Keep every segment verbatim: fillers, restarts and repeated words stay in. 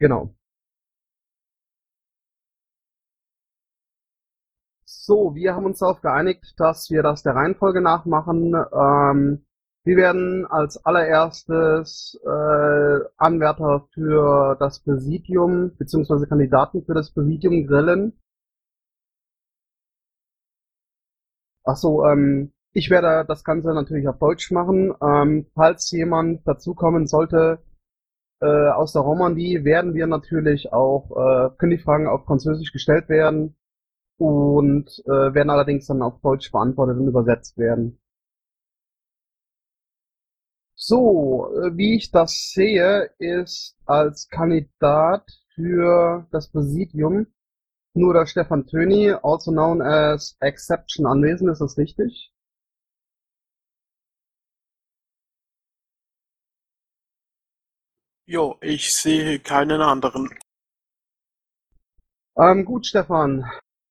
Genau. So, wir haben uns darauf geeinigt, dass wir das der Reihenfolge nach machen. Ähm, wir werden als allererstes äh, Anwärter für das Präsidium beziehungsweise Kandidaten für das Präsidium grillen. Ach so, ähm, ich werde das Ganze natürlich auf Deutsch machen. Ähm, falls jemand dazukommen sollte äh, aus der Romandie, werden wir natürlich auch, äh, können die Fragen auf Französisch gestellt werden und äh, werden allerdings dann auf Deutsch beantwortet und übersetzt werden. So, äh, wie ich das sehe, ist als Kandidat für das Präsidium nur der Stefan Töni, also known as Exception, anwesend. Ist das richtig? Jo, ich sehe keinen anderen. Ähm, gut, Stefan.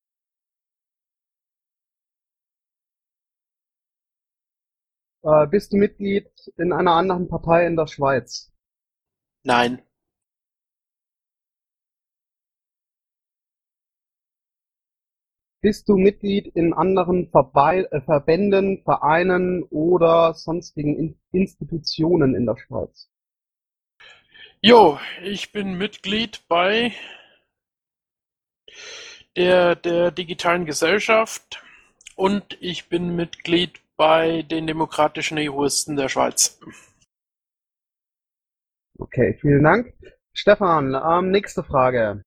Äh, bist du Mitglied in einer anderen Partei in der Schweiz? Nein. Bist du Mitglied in anderen Verbei äh, Verbänden, Vereinen oder sonstigen in Institutionen in der Schweiz? Jo, ich bin Mitglied bei der, der digitalen Gesellschaft und ich bin Mitglied bei den demokratischen Juristen der Schweiz. Okay, vielen Dank. Stefan, ähm, nächste Frage.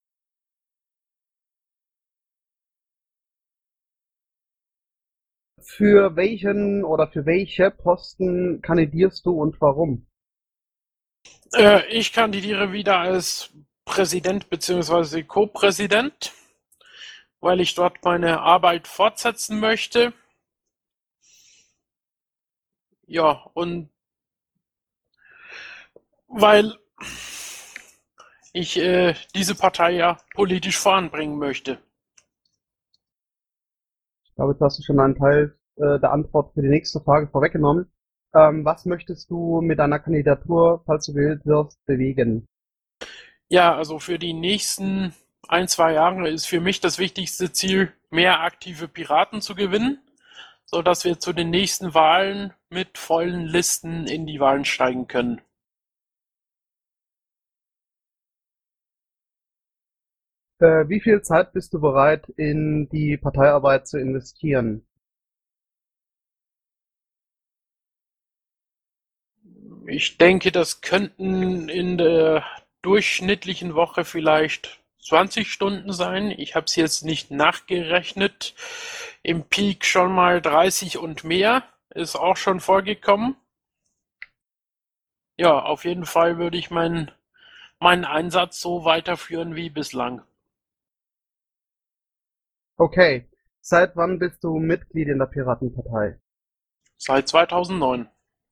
Für welchen oder für welche Posten kandidierst du und warum? Äh, ich kandidiere wieder als Präsident bzw. Co-Präsident, weil ich dort meine Arbeit fortsetzen möchte. Ja, und weil ich äh, diese Partei ja politisch voranbringen möchte. Ich glaube, jetzt hast du schon einen Teil äh, der Antwort für die nächste Frage vorweggenommen. Ähm, was möchtest du mit deiner Kandidatur, falls du gewählt wirst, bewegen? Ja, also für die nächsten ein, zwei Jahre ist für mich das wichtigste Ziel, mehr aktive Piraten zu gewinnen, sodass wir zu den nächsten Wahlen mit vollen Listen in die Wahlen steigen können. Äh, wie viel Zeit bist du bereit, in die Parteiarbeit zu investieren? Ich denke, das könnten in der durchschnittlichen Woche vielleicht zwanzig Stunden sein. Ich habe es jetzt nicht nachgerechnet. Im Peak schon mal dreißig und mehr ist auch schon vorgekommen. Ja, auf jeden Fall würde ich meinen meinen Einsatz so weiterführen wie bislang. Okay. Seit wann bist du Mitglied in der Piratenpartei? Seit zweitausendneun.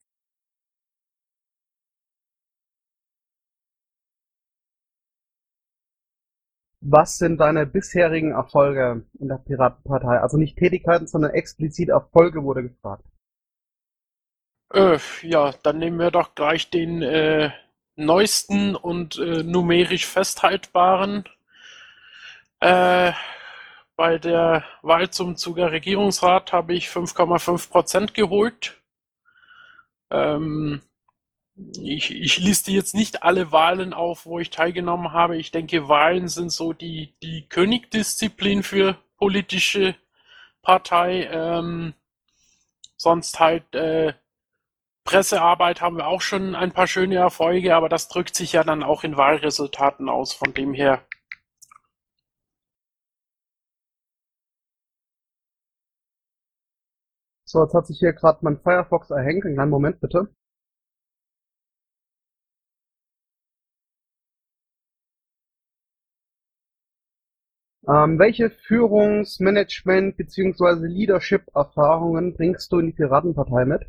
Was sind deine bisherigen Erfolge in der Piratenpartei? Also nicht Tätigkeiten, sondern explizit Erfolge wurde gefragt. Äh, ja, dann nehmen wir doch gleich den äh, neuesten und äh, numerisch festhaltbaren. Äh, bei der Wahl zum Zuger Regierungsrat habe ich fünf Komma fünf Prozent geholt. Ähm, ich, ich liste jetzt nicht alle Wahlen auf, wo ich teilgenommen habe. Ich denke, Wahlen sind so die, die Königdisziplin für politische Partei. Ähm, sonst halt äh, Pressearbeit haben wir auch schon ein paar schöne Erfolge, aber das drückt sich ja dann auch in Wahlresultaten aus. Von dem her, So, jetzt hat sich hier gerade mein Firefox erhängt. Einen kleinen Moment bitte. Ähm, welche Führungs-, Management- bzw. Leadership-Erfahrungen bringst du in die Piratenpartei mit?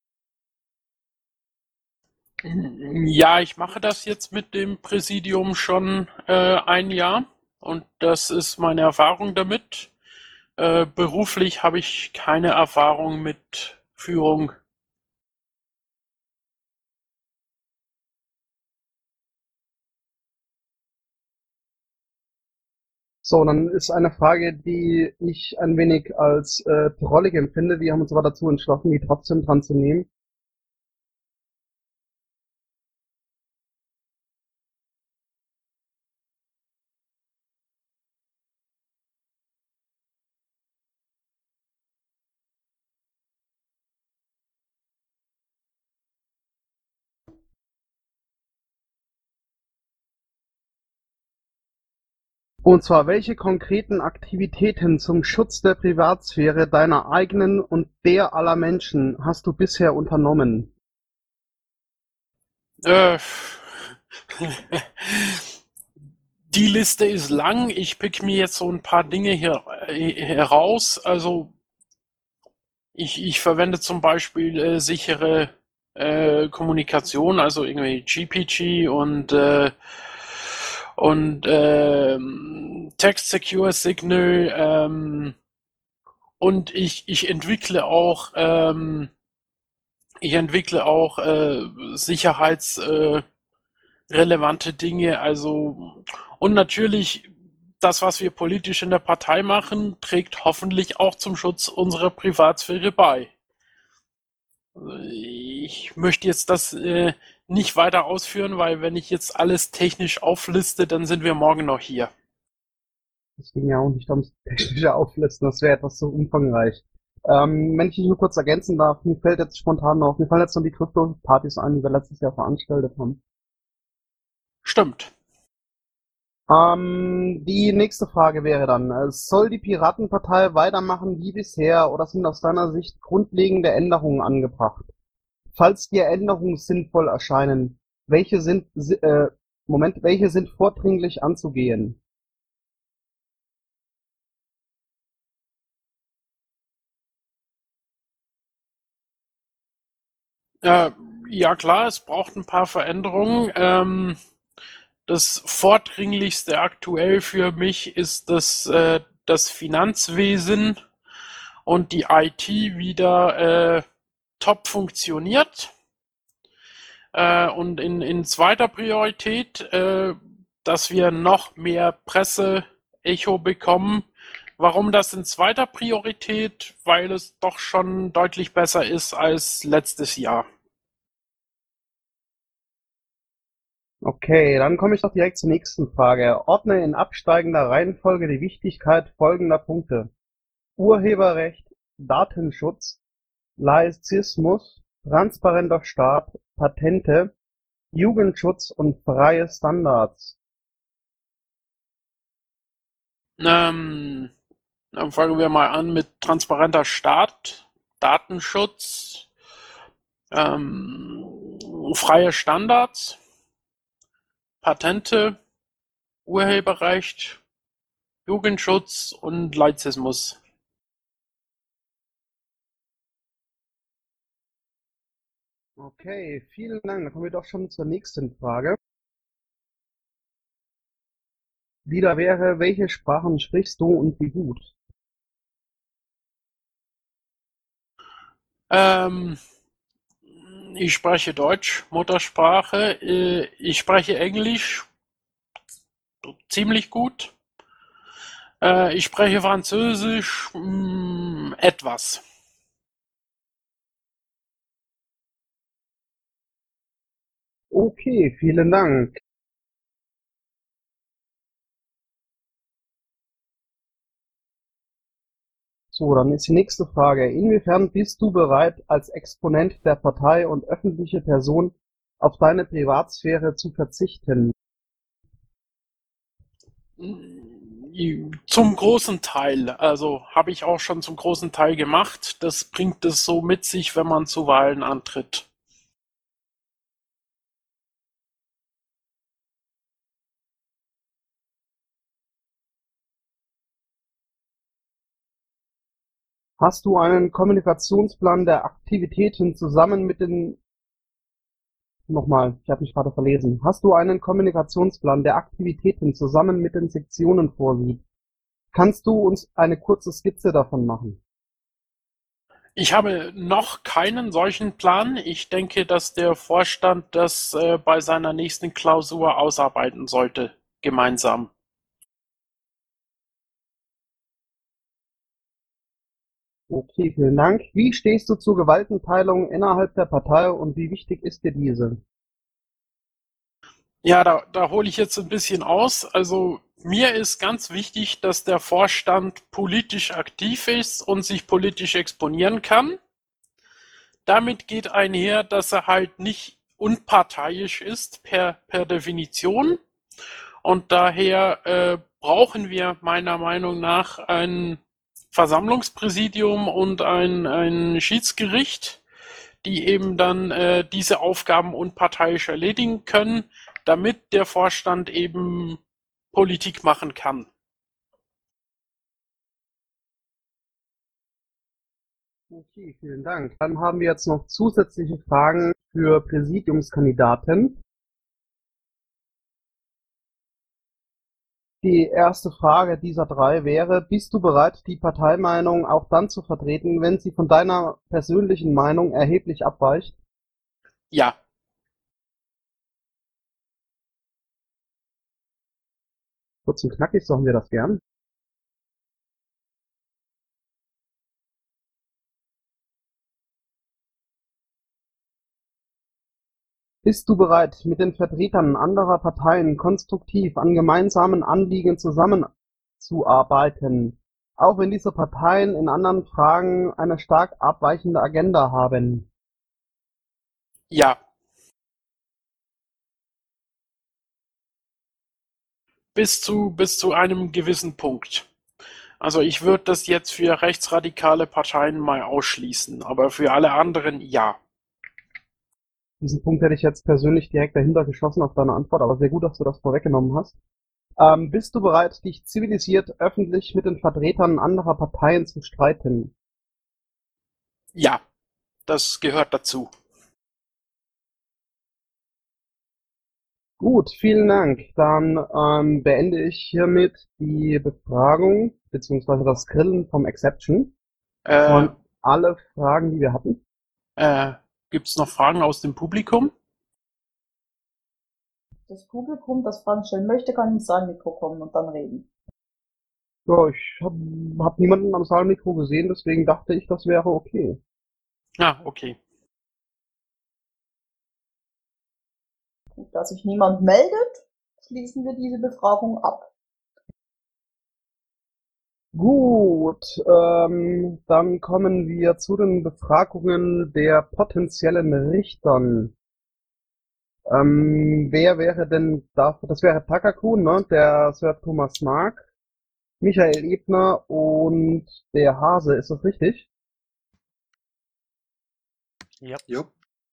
ja, ich mache das jetzt mit dem Präsidium schon äh, ein Jahr und das ist meine Erfahrung damit. Äh, beruflich habe ich keine Erfahrung mit Führung. So, dann ist eine Frage, die ich ein wenig als äh, trollig empfinde. Wir haben uns aber dazu entschlossen, die trotzdem dran zu nehmen. Und zwar, welche konkreten Aktivitäten zum Schutz der Privatsphäre deiner eigenen und der aller Menschen hast du bisher unternommen? Äh, Die Liste ist lang. Ich pick mir jetzt so ein paar Dinge hier äh, heraus. Also ich, ich verwende zum Beispiel äh, sichere äh, Kommunikation, also irgendwie G P G und äh, und ähm, Text Secure Signal, ähm, und ich ich entwickle auch ähm, ich entwickle auch äh, sicherheitsrelevante äh, Dinge, also und natürlich das, was wir politisch in der Partei machen, trägt hoffentlich auch zum Schutz unserer Privatsphäre bei. Ich möchte jetzt das äh, nicht weiter ausführen, weil wenn ich jetzt alles technisch aufliste, dann sind wir morgen noch hier. Das ging ja auch nicht ums technische Auflisten, das wäre etwas zu umfangreich. Ähm, wenn ich dich nur kurz ergänzen darf, mir fällt jetzt spontan noch, mir fallen jetzt noch die Krypto-Partys ein, die wir letztes Jahr veranstaltet haben. Stimmt. Ähm, die nächste Frage wäre dann, äh, soll die Piratenpartei weitermachen wie bisher oder sind aus deiner Sicht grundlegende Änderungen angebracht? Falls dir Änderungen sinnvoll erscheinen, welche sind, si- äh, Moment, welche sind vordringlich anzugehen? Äh, ja klar, es braucht ein paar Veränderungen. Ähm, das vordringlichste aktuell für mich ist, dass äh, das Finanzwesen und die I T wieder äh, top funktioniert. Äh, und in, in zweiter Priorität, äh, dass wir noch mehr Presse-Echo bekommen. Warum das in zweiter Priorität? Weil es doch schon deutlich besser ist als letztes Jahr. Okay, dann komme ich doch direkt zur nächsten Frage. Ordne in absteigender Reihenfolge die Wichtigkeit folgender Punkte: Urheberrecht, Datenschutz, Laizismus, transparenter Staat, Patente, Jugendschutz und freie Standards. Ähm, Dann fangen wir mal an mit transparenter Staat, Datenschutz, ähm, freie Standards, Patente, Urheberrecht, Jugendschutz und Laizismus. Okay, vielen Dank. Dann kommen wir doch schon zur nächsten Frage. Die da wäre, welche Sprachen sprichst du und wie gut? Ähm, Ich spreche Deutsch, Muttersprache. Äh, Ich spreche Englisch ziemlich gut. Äh, Ich spreche Französisch mh, etwas. Okay, vielen Dank. So, dann ist die nächste Frage. Inwiefern bist du bereit, als Exponent der Partei und öffentliche Person auf deine Privatsphäre zu verzichten? Zum großen Teil, also habe ich auch schon zum großen Teil gemacht. Das bringt es so mit sich, wenn man zu Wahlen antritt. Hast du einen Kommunikationsplan der Aktivitäten zusammen mit den Nochmal, ich habe mich gerade verlesen. Hast du einen Kommunikationsplan, der Aktivitäten zusammen mit den Sektionen vorsieht? Kannst du uns eine kurze Skizze davon machen? Ich habe noch keinen solchen Plan. Ich denke, dass der Vorstand das äh, bei seiner nächsten Klausur ausarbeiten sollte, gemeinsam. Okay, vielen Dank. Wie stehst du zur Gewaltenteilung innerhalb der Partei und wie wichtig ist dir diese? Ja, da, da hole ich jetzt ein bisschen aus. Also mir ist ganz wichtig, dass der Vorstand politisch aktiv ist und sich politisch exponieren kann. Damit geht einher, dass er halt nicht unparteiisch ist per, per Definition. Und daher äh, brauchen wir meiner Meinung nach ein Versammlungspräsidium und ein, ein Schiedsgericht, die eben dann äh, diese Aufgaben unparteiisch erledigen können, damit der Vorstand eben Politik machen kann. Okay, vielen Dank. Dann haben wir jetzt noch zusätzliche Fragen für Präsidiumskandidaten. Die erste Frage dieser drei wäre, bist du bereit, die Parteimeinung auch dann zu vertreten, wenn sie von deiner persönlichen Meinung erheblich abweicht? Ja, Kurz und knackig, so haben wir das gern. Bist du bereit, mit den Vertretern anderer Parteien konstruktiv an gemeinsamen Anliegen zusammenzuarbeiten, auch wenn diese Parteien in anderen Fragen eine stark abweichende Agenda haben? ja, bis zu, bis zu einem gewissen Punkt. Also ich würde das jetzt für rechtsradikale Parteien mal ausschließen, aber für alle anderen ja. Diesen Punkt hätte ich jetzt persönlich direkt dahinter geschossen auf deine Antwort, aber sehr gut, dass du das vorweggenommen hast. Ähm, bist du bereit, dich zivilisiert öffentlich mit den Vertretern anderer Parteien zu streiten? Ja, das gehört dazu. Gut, vielen Dank. Dann ähm, beende ich hiermit die Befragung beziehungsweise das Grillen vom Exception. Das Äh, waren alle Fragen, die wir hatten. äh, gibt's noch Fragen aus dem Publikum? Das Publikum, das Fragen stellen möchte, kann ins Saalmikro kommen und dann reden. Ja, ich habe hab niemanden am Saalmikro gesehen, deswegen dachte ich, das wäre okay. Ah, okay. Gut, da sich niemand meldet, schließen wir diese Befragung ab. Gut, ähm, dann kommen wir zu den Befragungen der potenziellen Richtern. Ähm, wer wäre denn dafür? Das wäre Takakun, ne? Der Sir Thomas Mark, Michael Ebner und der Hase, ist das richtig? Ja. Jo.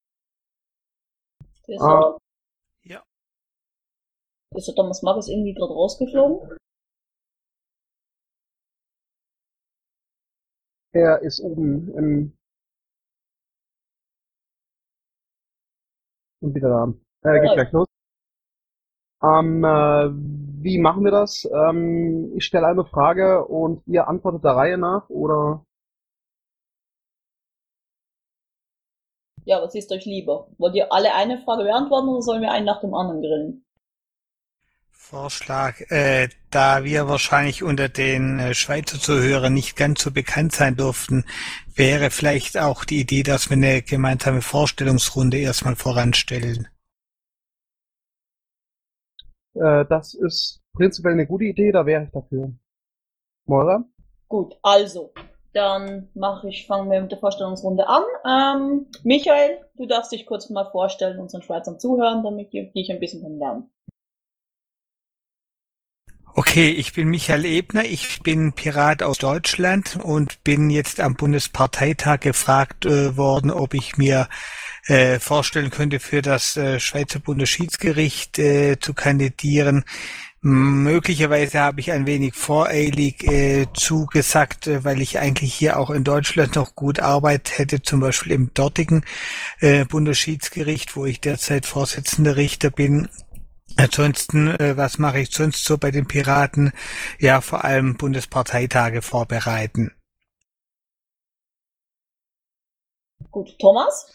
Der Ah, Ja. ist der Thomas Mark ist irgendwie gerade rausgeflogen. er ist oben im, und wieder da. Äh, geht Ja. gleich los. Ähm, äh, wie machen wir das? Ähm, ich stelle eine Frage und ihr antwortet der Reihe nach, oder? Ja, was ist euch lieber? Wollt ihr alle eine Frage beantworten oder sollen wir einen nach dem anderen grillen? Vorschlag, äh, da wir wahrscheinlich unter den äh, Schweizer Zuhörern nicht ganz so bekannt sein durften, wäre vielleicht auch die Idee, dass wir eine gemeinsame Vorstellungsrunde erstmal voranstellen. Äh, das ist prinzipiell eine gute Idee, da wäre ich dafür. Moira? Gut, also, dann mache ich, fangen wir mit der Vorstellungsrunde an. Ähm, Michael, du darfst dich kurz mal vorstellen, unseren Schweizern zuhören, damit die dich ein bisschen kennenlernen. Okay, ich bin Michael Ebner, ich bin Pirat aus Deutschland und bin jetzt am Bundesparteitag gefragt äh, worden, ob ich mir äh, vorstellen könnte, für das äh, Schweizer Bundesschiedsgericht äh, zu kandidieren. Möglicherweise habe ich ein wenig voreilig äh, zugesagt, äh, weil ich eigentlich hier auch in Deutschland noch gut Arbeit hätte, zum Beispiel im dortigen äh, Bundesschiedsgericht, wo ich derzeit Vorsitzender Richter bin. Ansonsten, äh, was mache ich sonst so bei den Piraten? Ja, vor allem Bundesparteitage vorbereiten. Gut, Thomas?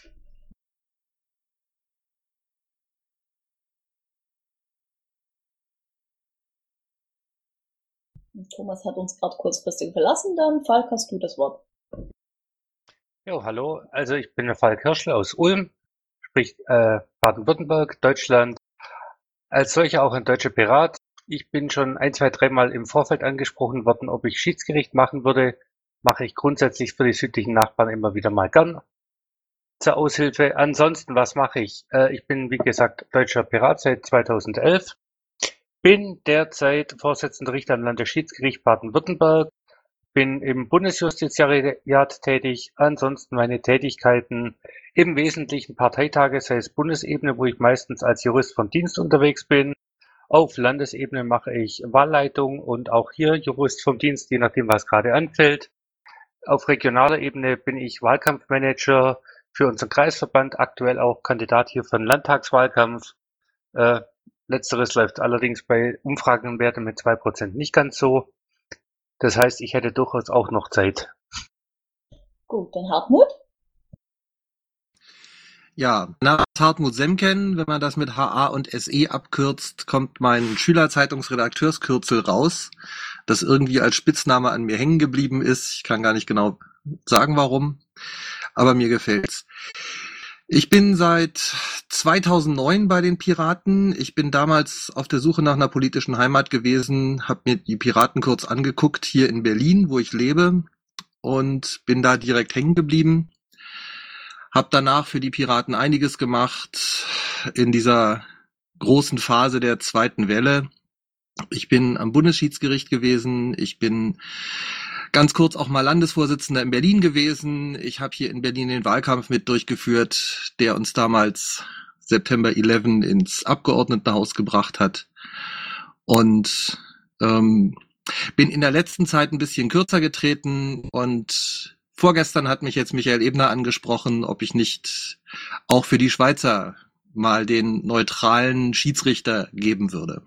Thomas hat uns gerade kurzfristig verlassen, dann Falk, hast du das Wort. Jo, hallo. Also ich bin der Falk Hirschl aus Ulm, sprich äh, Baden-Württemberg, Deutschland. Als solcher auch ein deutscher Pirat. Ich bin schon ein, zwei, dreimal im Vorfeld angesprochen worden, ob ich Schiedsgericht machen würde. Mache ich grundsätzlich für die südlichen Nachbarn immer wieder mal gern zur Aushilfe. Ansonsten, was mache ich? Äh, ich bin, wie gesagt, deutscher Pirat seit zweitausendelf. Bin derzeit Vorsitzender Richter am Landesschiedsgericht Baden-Württemberg. Bin im Bundesjustizariat tätig. Ansonsten meine Tätigkeiten im Wesentlichen Parteitage, sei es Bundesebene, wo ich meistens als Jurist vom Dienst unterwegs bin. Auf Landesebene mache ich Wahlleitung und auch hier Jurist vom Dienst, je nachdem, was gerade anfällt. Auf regionaler Ebene bin ich Wahlkampfmanager für unseren Kreisverband, aktuell auch Kandidat hier für den Landtagswahlkampf. Äh, letzteres läuft allerdings bei Umfragenwerten mit zwei Prozent nicht ganz so. Das heißt, ich hätte durchaus auch noch Zeit. Gut, dann Hartmut. Ja, nach Hartmut Semken, wenn man das mit H A und S E abkürzt, kommt mein Schülerzeitungsredakteurskürzel raus, das irgendwie als Spitzname an mir hängen geblieben ist. Ich kann gar nicht genau sagen, warum, aber mir gefällt's. Ich bin seit zweitausendneun bei den Piraten. Ich bin damals auf der Suche nach einer politischen Heimat gewesen, habe mir die Piraten kurz angeguckt hier in Berlin, wo ich lebe, und bin da direkt hängen geblieben. Hab danach für die Piraten einiges gemacht in dieser großen Phase der zweiten Welle. Ich bin am Bundesschiedsgericht gewesen. Ich bin ganz kurz auch mal Landesvorsitzender in Berlin gewesen. Ich habe hier in Berlin den Wahlkampf mit durchgeführt, der uns damals September elf ins Abgeordnetenhaus gebracht hat. Und ähm, bin in der letzten Zeit ein bisschen kürzer getreten und vorgestern hat mich jetzt Michael Ebner angesprochen, ob ich nicht auch für die Schweizer mal den neutralen Schiedsrichter geben würde.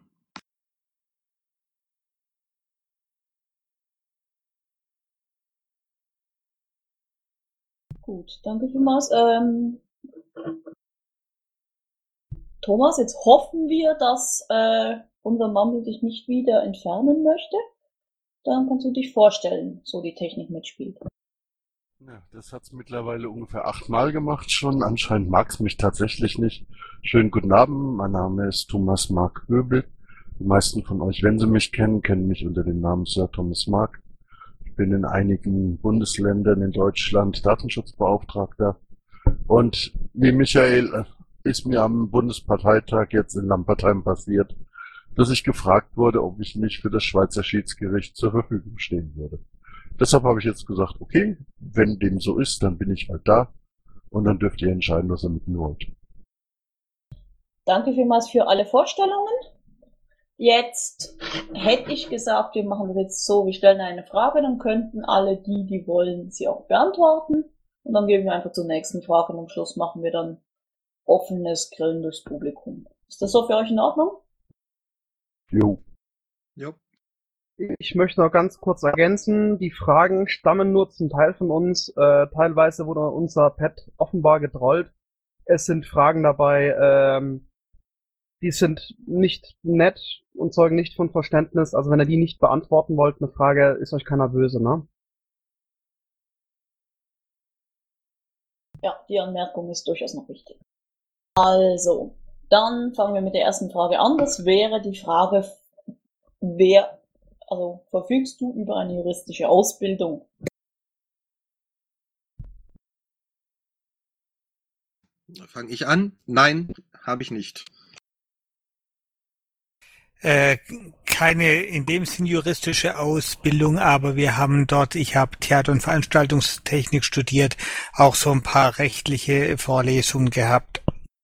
Gut, danke vielmals. Ähm, Thomas, jetzt hoffen wir, dass äh, unser Mammel dich nicht wieder entfernen möchte. Dann kannst du dich vorstellen, so die Technik mitspielt. Ja, das hat's mittlerweile ungefähr achtmal gemacht schon. Anscheinend mag's mich tatsächlich nicht. Schönen guten Abend, mein Name ist Thomas Mark Göbel. Die meisten von euch, wenn sie mich kennen, kennen mich unter dem Namen Sir Thomas Mark. Ich bin in einigen Bundesländern in Deutschland Datenschutzbeauftragter. Und wie Michael ist mir am Bundesparteitag jetzt in Lampertheim passiert, dass ich gefragt wurde, ob ich nicht für das Schweizer Schiedsgericht zur Verfügung stehen würde. Deshalb habe ich jetzt gesagt, okay, wenn dem so ist, dann bin ich halt da und dann dürft ihr entscheiden, was ihr mit mir wollt. Danke vielmals für alle Vorstellungen. Jetzt hätte ich gesagt, wir machen das jetzt so, wir stellen eine Frage, dann könnten alle die, die wollen, sie auch beantworten. Und dann gehen wir einfach zur nächsten Frage und am Schluss machen wir dann offenes, grillendes Publikum. Ist das so für euch in Ordnung? Jo. Jo. Ich möchte noch ganz kurz ergänzen, die Fragen stammen nur zum Teil von uns. Äh, teilweise wurde unser Pad offenbar getrollt. Es sind Fragen dabei, ähm, die sind nicht nett und zeugen nicht von Verständnis. Also wenn ihr die nicht beantworten wollt, eine Frage, ist euch keiner böse, ne? Ja, die Anmerkung ist durchaus noch wichtig. Also, dann fangen wir mit der ersten Frage an. Das wäre die Frage, wer, also verfügst du über eine juristische Ausbildung? Fange ich an? Nein, habe ich nicht. Äh, keine in dem Sinn juristische Ausbildung, aber wir haben dort, ich habe Theater- und Veranstaltungstechnik studiert, auch so ein paar rechtliche Vorlesungen gehabt.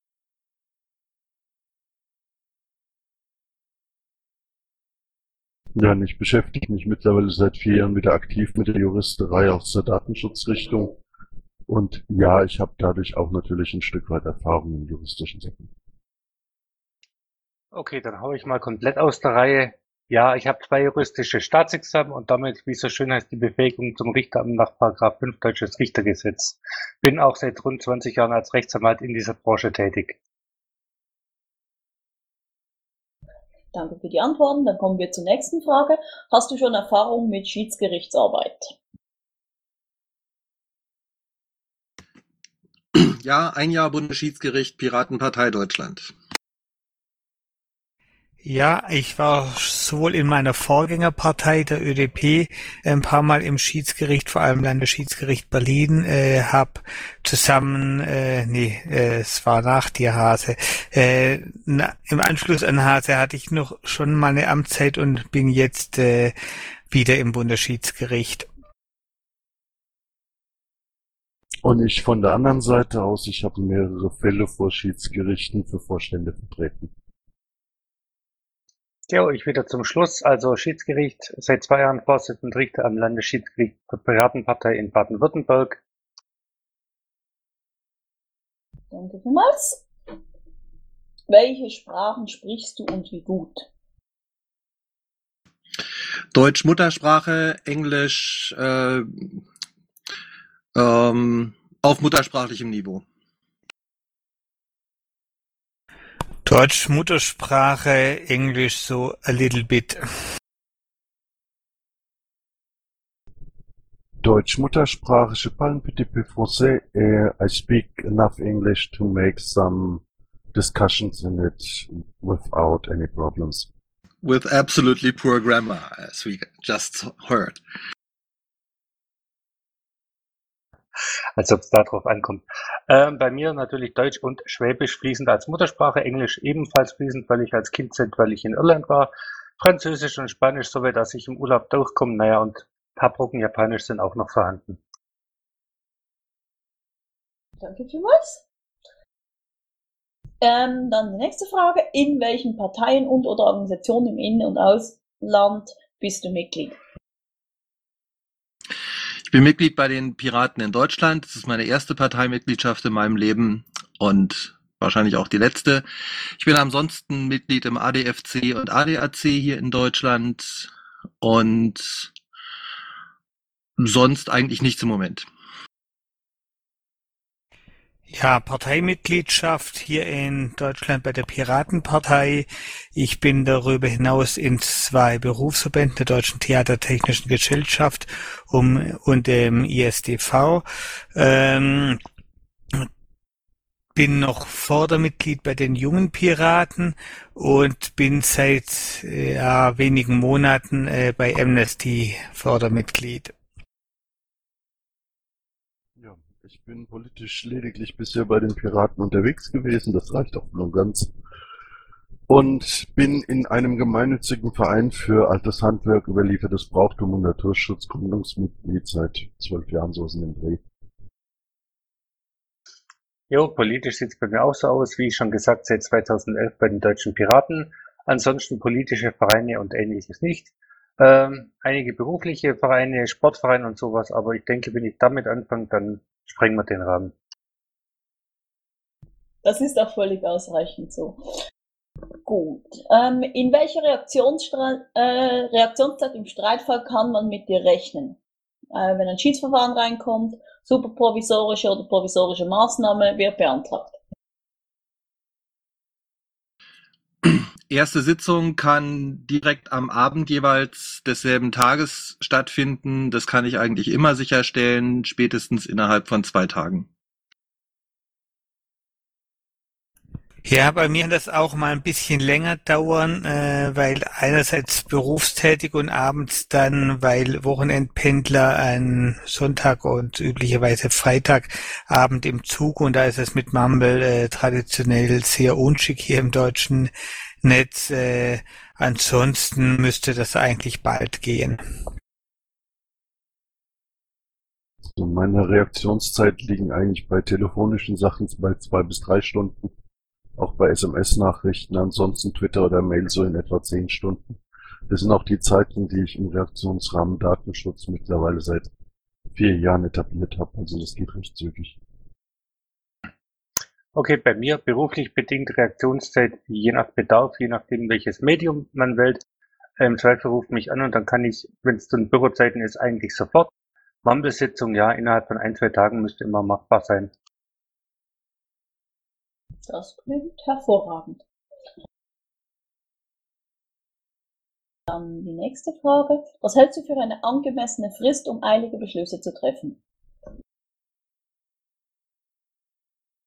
Ja, und ich beschäftige mich mittlerweile seit vier Jahren wieder aktiv mit der Juristerei aus der Datenschutzrichtung. Und ja, ich habe dadurch auch natürlich ein Stück weit Erfahrung in juristischen Sachen. Okay, dann hau ich mal komplett aus der Reihe. Ja, ich habe zwei juristische Staatsexamen und damit, wie es so schön heißt, die Befähigung zum Richteramt nach Paragraph fünf Deutsches Richtergesetz. Bin auch seit rund zwanzig Jahren als Rechtsanwalt in dieser Branche tätig. Danke für die Antworten. Dann kommen wir zur nächsten Frage. Hast du schon Erfahrung mit Schiedsgerichtsarbeit? Ja, ein Jahr Bundesschiedsgericht, Piratenpartei Deutschland. Ja, ich war sowohl in meiner Vorgängerpartei, der Ö D P, ein paar Mal im Schiedsgericht, vor allem Landesschiedsgericht Berlin, äh, hab zusammen, äh, nee, äh, es war nach dir, Hase, äh, na, im Anschluss an Hase hatte ich noch schon mal eine Amtszeit und bin jetzt äh, wieder im Bundesschiedsgericht. Und ich von der anderen Seite aus, ich habe mehrere Fälle vor Schiedsgerichten für Vorstände vertreten. Ja, ich wieder zum Schluss. Also Schiedsgericht, seit zwei Jahren Vorsitzender Richter am Landesschiedsgericht der Piratenpartei in Baden-Württemberg. Danke vielmals. Welche Sprachen sprichst du und wie gut? Deutsch Muttersprache, Englisch äh, ähm, auf muttersprachlichem Niveau. Deutsch Muttersprache, Englisch so a little bit. Deutsch Muttersprache, je parle un petit peu français et I speak enough English to make some discussions in it without any problems. With absolutely poor grammar, as we just heard. Als ob es darauf ankommt. Ähm, bei mir natürlich Deutsch und Schwäbisch fließend als Muttersprache, Englisch ebenfalls fließend, weil ich als Kind weil ich in Irland war, Französisch und Spanisch, soweit dass ich im Urlaub durchkomme, naja, und ein paar Brocken Japanisch sind auch noch vorhanden. Danke vielmals. Ähm, dann die nächste Frage. In welchen Parteien und oder Organisationen im In- und Ausland bist du Mitglied? Ich bin Mitglied bei den Piraten in Deutschland. Das ist meine erste Parteimitgliedschaft in meinem Leben und wahrscheinlich auch die letzte. Ich bin ansonsten Mitglied im A D F C und A D A C hier in Deutschland und sonst eigentlich nichts im Moment. Ja, Parteimitgliedschaft hier in Deutschland bei der Piratenpartei. Ich bin darüber hinaus in zwei Berufsverbänden, der Deutschen Theatertechnischen Gesellschaft um, und dem I S D V. Ähm, bin noch Fördermitglied bei den Jungen Piraten und bin seit ja, wenigen Monaten äh, bei Amnesty Fördermitglied. Ja, ich bin politisch lediglich bisher bei den Piraten unterwegs gewesen, das reicht auch voll und ganz. Und bin in einem gemeinnützigen Verein für altes Handwerk, überliefertes Brauchtum und Naturschutz Gründungsmitglied seit zwölf Jahren, so ist in dem Dreh. Jo, politisch sieht es bei mir auch so aus, wie schon gesagt, seit zweitausendelf bei den Deutschen Piraten. Ansonsten politische Vereine und ähnliches nicht. Ähm, einige berufliche Vereine, Sportvereine und sowas, aber ich denke, wenn ich damit anfange, dann sprengen wir den Rahmen. Das ist auch völlig ausreichend so. Gut. Ähm, in welcher Reaktionsstra- äh, Reaktionszeit im Streitfall kann man mit dir rechnen? Äh, wenn ein Schiedsverfahren reinkommt, superprovisorische oder provisorische Maßnahme wird beantragt. Erste Sitzung kann direkt am Abend jeweils desselben Tages stattfinden. Das kann ich eigentlich immer sicherstellen, spätestens innerhalb von zwei Tagen. Ja, bei mir kann das auch mal ein bisschen länger dauern, äh, weil einerseits berufstätig und abends dann, weil Wochenendpendler an Sonntag und üblicherweise Freitagabend im Zug und da ist es mit Mumble äh, traditionell sehr unschick hier im deutschen Netz. Äh, ansonsten müsste das eigentlich bald gehen. So, meine Reaktionszeit liegen eigentlich bei telefonischen Sachen bei zwei bis drei Stunden. Auch bei S M S-Nachrichten, ansonsten Twitter oder Mail so in etwa zehn Stunden. Das sind auch die Zeiten, die ich im Reaktionsrahmen Datenschutz mittlerweile seit vier Jahren etabliert habe. Also das geht recht zügig. Okay, bei mir beruflich bedingt Reaktionszeit je nach Bedarf, je nachdem welches Medium man wählt. Im Zweifel ruft mich an und dann kann ich, wenn es zu den Bürozeiten ist, eigentlich sofort. Mumble-Sitzung, ja, innerhalb von ein, zwei Tagen müsste immer machbar sein. Das klingt hervorragend. Dann die nächste Frage. Was hältst du für eine angemessene Frist, um eilige Beschlüsse zu treffen?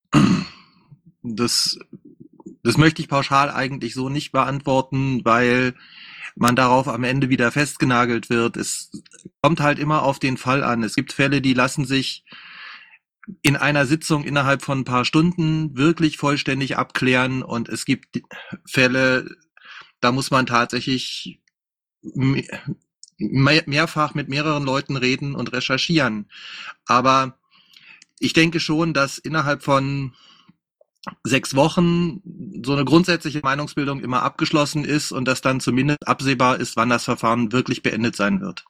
das, das möchte ich pauschal eigentlich so nicht beantworten, weil man darauf am Ende wieder festgenagelt wird. Es kommt halt immer auf den Fall an. Es gibt Fälle, die lassen sich in einer Sitzung innerhalb von ein paar Stunden wirklich vollständig abklären, und es gibt Fälle, da muss man tatsächlich me- mehrfach mit mehreren Leuten reden und recherchieren. Aber ich denke schon, dass innerhalb von sechs Wochen so eine grundsätzliche Meinungsbildung immer abgeschlossen ist und dass dann zumindest absehbar ist, wann das Verfahren wirklich beendet sein wird.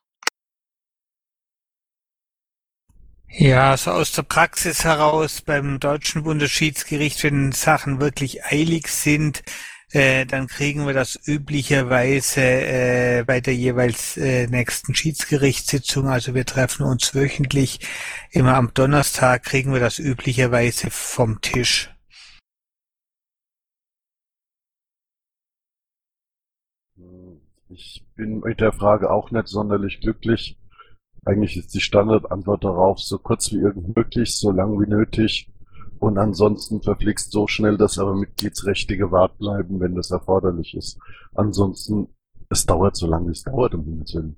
Ja, so aus der Praxis heraus beim Deutschen Bundesschiedsgericht, wenn Sachen wirklich eilig sind, äh, dann kriegen wir das üblicherweise äh, bei der jeweils äh, nächsten Schiedsgerichtssitzung. Also wir treffen uns wöchentlich, immer am Donnerstag kriegen wir das üblicherweise vom Tisch. Ich bin mit der Frage auch nicht sonderlich glücklich. Eigentlich ist die Standardantwort darauf so kurz wie irgend möglich, so lang wie nötig und ansonsten verflixt so schnell, dass aber Mitgliedsrechte gewahrt bleiben, wenn das erforderlich ist. Ansonsten, es dauert so lange, es dauert, um Himmels Willen.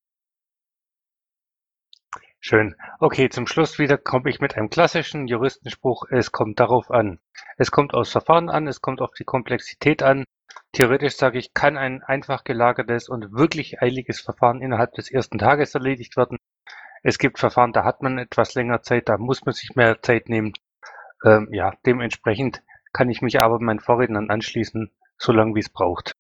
Schön. Okay, zum Schluss wieder komme ich mit einem klassischen Juristenspruch. Es kommt darauf an. Es kommt aufs Verfahren an, es kommt auf die Komplexität an. Theoretisch sage ich, kann ein einfach gelagertes und wirklich eiliges Verfahren innerhalb des ersten Tages erledigt werden. Es gibt Verfahren, da hat man etwas länger Zeit, da muss man sich mehr Zeit nehmen. Ähm, ja, dementsprechend kann ich mich aber meinen Vorrednern anschließen, so lange wie es braucht.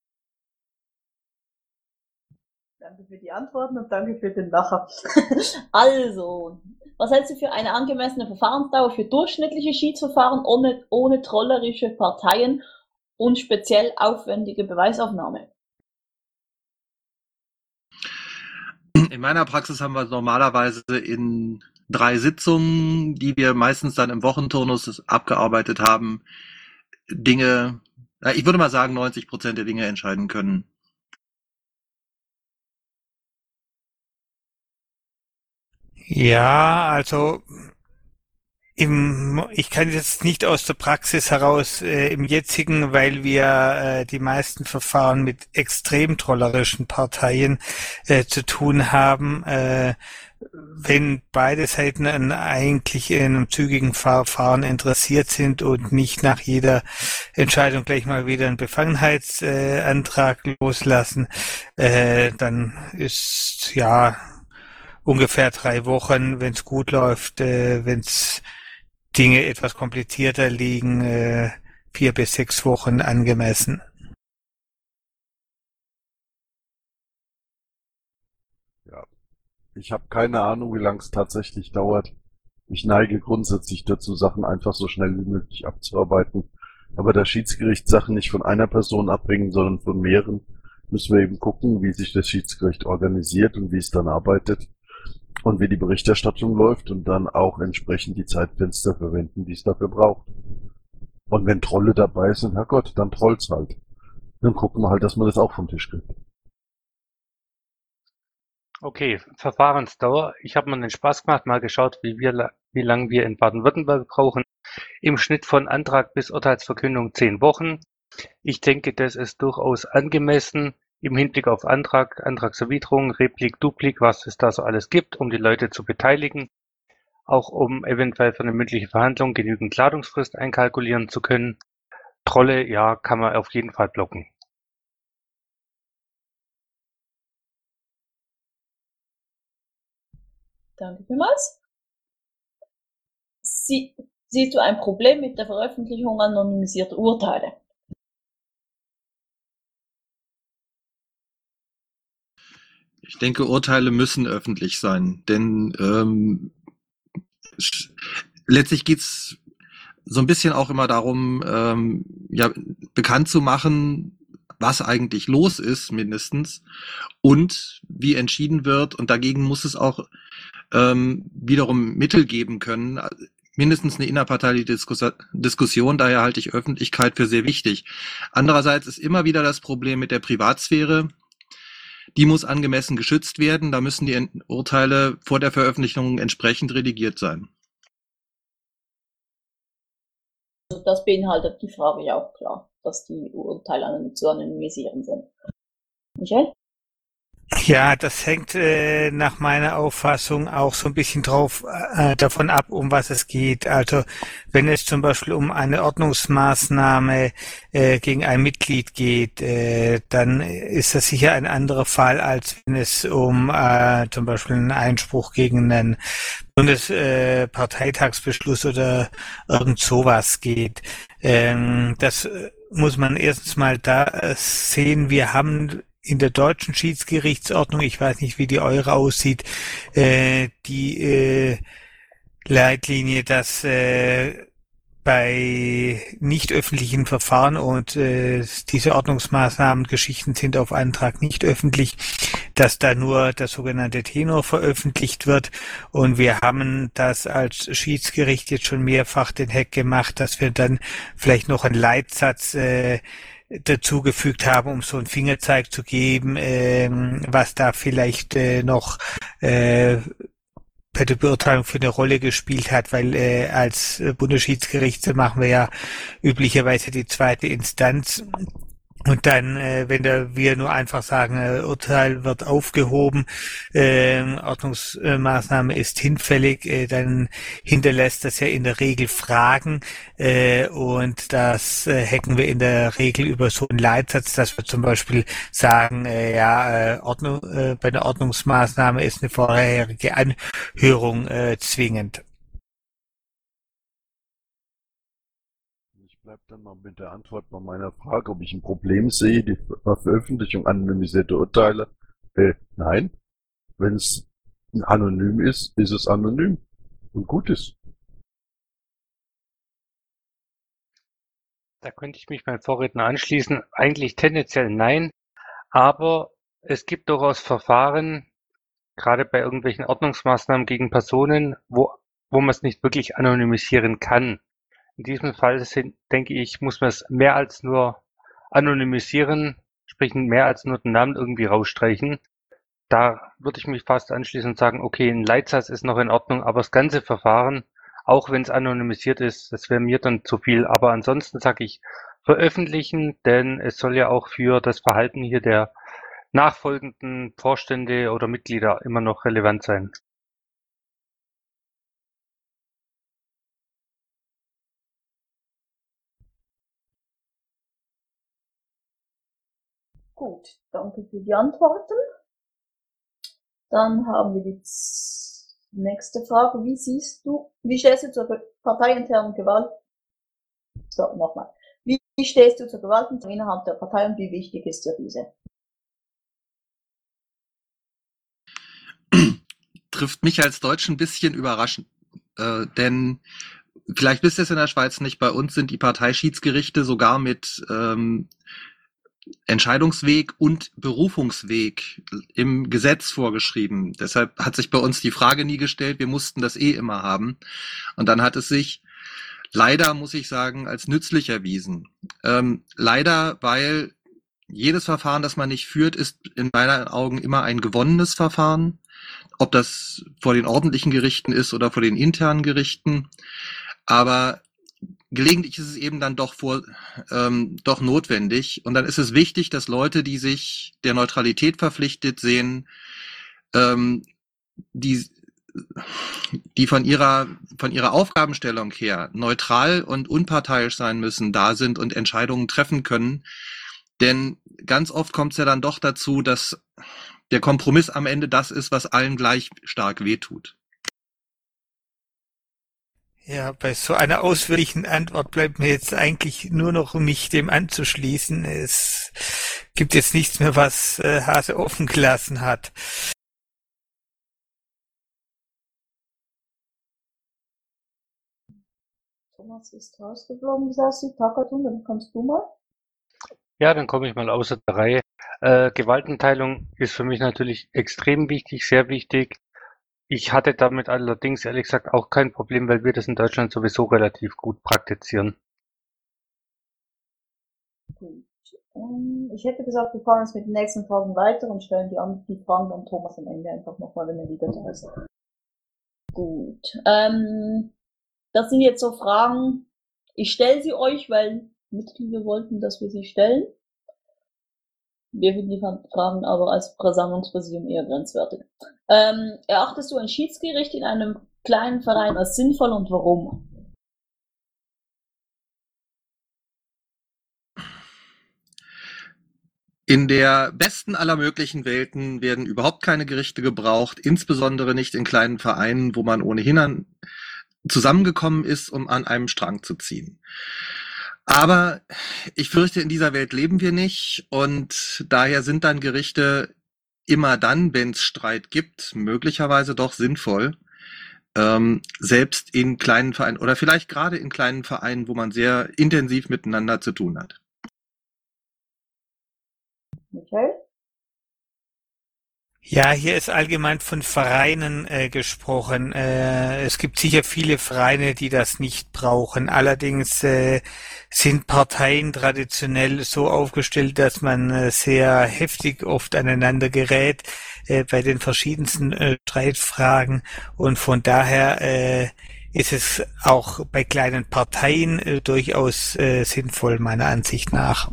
Danke für die Antworten und danke für den Lacher. Also, was hältst du für eine angemessene Verfahrensdauer für durchschnittliche Schiedsverfahren ohne, ohne trollerische Parteien und speziell aufwendige Beweisaufnahme? In meiner Praxis haben wir normalerweise in drei Sitzungen, die wir meistens dann im Wochenturnus abgearbeitet haben, Dinge, ich würde mal sagen, neunzig Prozent der Dinge entscheiden können. Ja, also im, ich kann jetzt nicht aus der Praxis heraus äh, im jetzigen, weil wir äh, die meisten Verfahren mit extrem trollerischen Parteien äh, zu tun haben. Äh, wenn beide Seiten an eigentlich in einem zügigen Verfahren interessiert sind und nicht nach jeder Entscheidung gleich mal wieder einen Befangenheitsantrag äh, loslassen, äh, dann ist ja ungefähr drei Wochen, wenn es gut läuft, äh, wenn es Dinge etwas komplizierter liegen, äh, vier bis sechs Wochen angemessen. Ja, ich habe keine Ahnung, wie lange es tatsächlich dauert. Ich neige grundsätzlich dazu, Sachen einfach so schnell wie möglich abzuarbeiten. Aber da Schiedsgerichtssachen nicht von einer Person abhängen, sondern von mehreren, müssen wir eben gucken, wie sich das Schiedsgericht organisiert und wie es dann arbeitet und wie die Berichterstattung läuft und dann auch entsprechend die Zeitfenster verwenden, die es dafür braucht. Und wenn Trolle dabei sind, Herrgott, dann trollt's halt. Dann gucken wir halt, dass man das auch vom Tisch kriegt. Okay, Verfahrensdauer. Ich habe mir den Spaß gemacht, mal geschaut, wie wir, wie lange wir in Baden-Württemberg brauchen. Im Schnitt von Antrag bis Urteilsverkündung zehn Wochen. Ich denke, das ist durchaus angemessen im Hinblick auf Antrag, Antragserwiderung, Replik, Duplik, was es da so alles gibt, um die Leute zu beteiligen. Auch um eventuell für eine mündliche Verhandlung genügend Ladungsfrist einkalkulieren zu können. Trolle, ja, kann man auf jeden Fall blocken. Danke vielmals. Sie, siehst du ein Problem mit der Veröffentlichung anonymisierter Urteile? Ich denke, Urteile müssen öffentlich sein, denn ähm, letztlich geht's so ein bisschen auch immer darum, ähm, ja, bekannt zu machen, was eigentlich los ist, mindestens, und wie entschieden wird. Und dagegen muss es auch ähm, wiederum Mittel geben können, mindestens eine innerparteiliche Diskus- Diskussion. Daher halte ich Öffentlichkeit für sehr wichtig. Andererseits ist immer wieder das Problem mit der Privatsphäre. Die muss angemessen geschützt werden. Da müssen die Urteile vor der Veröffentlichung entsprechend redigiert sein. das beinhaltet die Frage ja auch klar, dass die Urteile zu anonymisieren sind. Michael? Ja, das hängt äh, nach meiner Auffassung auch so ein bisschen drauf äh, davon ab, um was es geht. Also wenn es zum Beispiel um eine Ordnungsmaßnahme äh, gegen ein Mitglied geht, äh, dann ist das sicher ein anderer Fall, als wenn es um äh, zum Beispiel einen Einspruch gegen einen Bundesparteitagsbeschluss äh, oder irgend sowas geht. Ähm, das äh, muss man erstens mal da äh, sehen. Wir haben in der deutschen Schiedsgerichtsordnung, ich weiß nicht, wie die eure aussieht, äh, die äh, Leitlinie, dass äh, bei nicht öffentlichen Verfahren und äh, diese Ordnungsmaßnahmen, Geschichten sind auf Antrag nicht öffentlich, dass da nur der sogenannte Tenor veröffentlicht wird. Und wir haben das als Schiedsgericht jetzt schon mehrfach den Hack gemacht, dass wir dann vielleicht noch einen Leitsatz äh, dazugefügt haben, um so einen Fingerzeig zu geben, ähm, was da vielleicht äh, noch äh, bei der Beurteilung für eine Rolle gespielt hat, weil äh, als Bundesschiedsgericht machen wir ja üblicherweise die zweite Instanz. Und dann, äh, wenn da wir nur einfach sagen, äh, Urteil wird aufgehoben, äh, Ordnungsmaßnahme ist hinfällig, äh, dann hinterlässt das ja in der Regel Fragen äh, und das äh, hacken wir in der Regel über so einen Leitsatz, dass wir zum Beispiel sagen, äh, ja, äh, Ordnung, äh, bei einer Ordnungsmaßnahme ist eine vorherige Anhörung äh, zwingend. Ich bleibe dann mal mit der Antwort bei meiner Frage, ob ich ein Problem sehe, die Ver Veröffentlichung anonymisierter Urteile. Äh, nein. Wenn es anonym ist, ist es anonym und gut ist. Da könnte ich mich meinem Vorredner anschließen. Eigentlich tendenziell nein, aber es gibt durchaus Verfahren, gerade bei irgendwelchen Ordnungsmaßnahmen gegen Personen, wo, wo man es nicht wirklich anonymisieren kann. In diesem Fall sind, denke ich, muss man es mehr als nur anonymisieren, sprich mehr als nur den Namen irgendwie rausstreichen. Da würde ich mich fast anschließen und sagen, okay, ein Leitsatz ist noch in Ordnung, aber das ganze Verfahren, auch wenn es anonymisiert ist, das wäre mir dann zu viel. Aber ansonsten sage ich veröffentlichen, denn es soll ja auch für das Verhalten hier der nachfolgenden Vorstände oder Mitglieder immer noch relevant sein. Gut, danke für die Antworten. Dann haben wir die nächste Frage. Wie siehst du, wie stehst du zur parteiinternen Gewalt? So, nochmal. Wie stehst du zur Gewaltenteilung innerhalb der Partei und wie wichtig ist dir diese? Trifft mich als Deutsch ein bisschen überraschend, äh, denn vielleicht wisst ihr es in der Schweiz nicht, bei uns sind die Parteischiedsgerichte sogar mit ähm, Entscheidungsweg und Berufungsweg im Gesetz vorgeschrieben. Deshalb hat sich bei uns die Frage nie gestellt, wir mussten das eh immer haben. Und dann hat es sich leider, muss ich sagen, als nützlich erwiesen. Ähm, leider, weil jedes Verfahren, das man nicht führt, ist in meinen Augen immer ein gewonnenes Verfahren. Ob das vor den ordentlichen Gerichten ist oder vor den internen Gerichten. Aber gelegentlich ist es eben dann doch vor, ähm, doch notwendig. Und dann ist es wichtig, dass Leute, die sich der Neutralität verpflichtet sehen, ähm, die, die von ihrer, von ihrer Aufgabenstellung her neutral und unparteiisch sein müssen, da sind und Entscheidungen treffen können. Denn ganz oft kommt es ja dann doch dazu, dass der Kompromiss am Ende das ist, was allen gleich stark wehtut. Ja, bei so einer ausführlichen Antwort bleibt mir jetzt eigentlich nur noch, mich dem anzuschließen. Es gibt jetzt nichts mehr, was äh, Hase offen gelassen hat. Thomas ist rausgeflogen, Sassi. Takatun, dann kannst du mal. Ja, dann komme ich mal außer der Reihe. Äh, Gewaltenteilung ist für mich natürlich extrem wichtig, sehr wichtig. Ich hatte damit allerdings ehrlich gesagt auch kein Problem, weil wir das in Deutschland sowieso relativ gut praktizieren. Gut. Um, ich hätte gesagt, wir fahren jetzt mit den nächsten Fragen weiter und stellen die, an, die Fragen an Thomas am Ende einfach nochmal, wenn er wieder da ist. Gut. Ähm, das sind jetzt so Fragen, Ich stelle sie euch, weil Mitglieder wollten, dass wir sie stellen. Wir finden die Fragen aber als Versammlungspräsidium eher grenzwertig. Ähm, erachtest du ein Schiedsgericht in einem kleinen Verein als sinnvoll und warum? In der besten aller möglichen Welten werden überhaupt keine Gerichte gebraucht, insbesondere nicht in kleinen Vereinen, wo man ohnehin an, zusammengekommen ist, um an einem Strang zu ziehen. Aber ich fürchte, in dieser Welt leben wir nicht und daher sind dann Gerichte immer dann, wenn es Streit gibt, möglicherweise doch sinnvoll, ähm, selbst in kleinen Vereinen oder vielleicht gerade in kleinen Vereinen, wo man sehr intensiv miteinander zu tun hat. Michael? Ja, hier ist allgemein von Vereinen äh, gesprochen. Äh, es gibt sicher viele Vereine, die das nicht brauchen. Allerdings äh, sind Parteien traditionell so aufgestellt, dass man äh, sehr heftig oft aneinander gerät äh, bei den verschiedensten äh, Streitfragen. Und von daher äh, ist es auch bei kleinen Parteien äh, durchaus äh, sinnvoll, meiner Ansicht nach.